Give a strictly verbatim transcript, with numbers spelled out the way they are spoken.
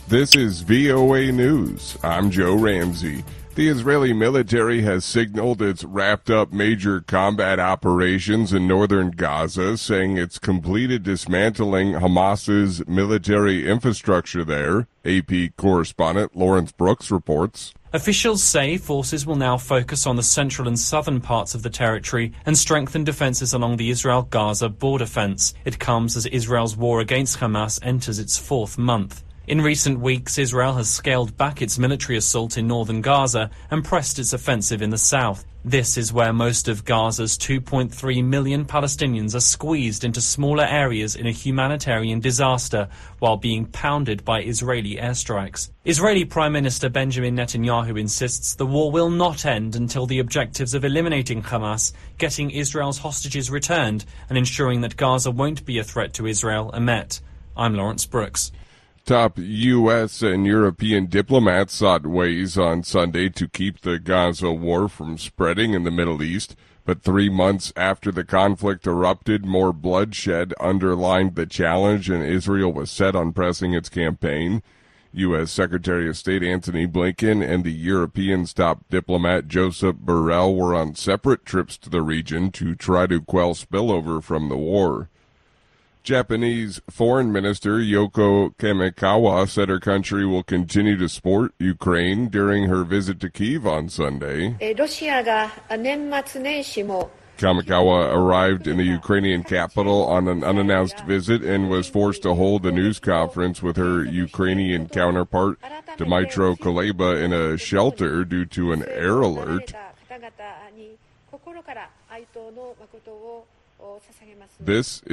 This is V O A News. I'm Joe Ramsey. The Israeli military has signaled it's wrapped up major combat operations in northern Gaza, saying it's completed dismantling Hamas's military infrastructure there. A P correspondent Lawrence Brooks reports. Officials say forces will now focus on the central and southern parts of the territory and strengthen defenses along the Israel-Gaza border fence. It comes as Israel's war against Hamas enters its fourth month. In recent weeks, Israel has scaled back its military assault in northern Gaza and pressed its offensive in the south. This is where most of Gaza's two point three million Palestinians are squeezed into smaller areas in a humanitarian disaster while being pounded by Israeli airstrikes. Israeli Prime Minister Benjamin Netanyahu insists the war will not end until the objectives of eliminating Hamas, getting Israel's hostages returned, and ensuring that Gaza won't be a threat to Israel are met. I'm Lawrence Brooks. Top U S and European diplomats sought ways on Sunday to keep the Gaza war from spreading in the Middle East, but three months after the conflict erupted, more bloodshed underlined the challenge, and Israel was set on pressing its campaign. U S Secretary of State Antony Blinken and the Europeans' top diplomat Josep Borrell were on separate trips to the region to try to quell spillover from the war. Japanese Foreign Minister Yoko Kamikawa said her country will continue to support Ukraine during her visit to Kyiv on Sunday. Kamikawa arrived in the Ukrainian capital on an unannounced visit and was forced to hold a news conference with her Ukrainian counterpart, Dmytro Kuleba, in a shelter due to an air alert. This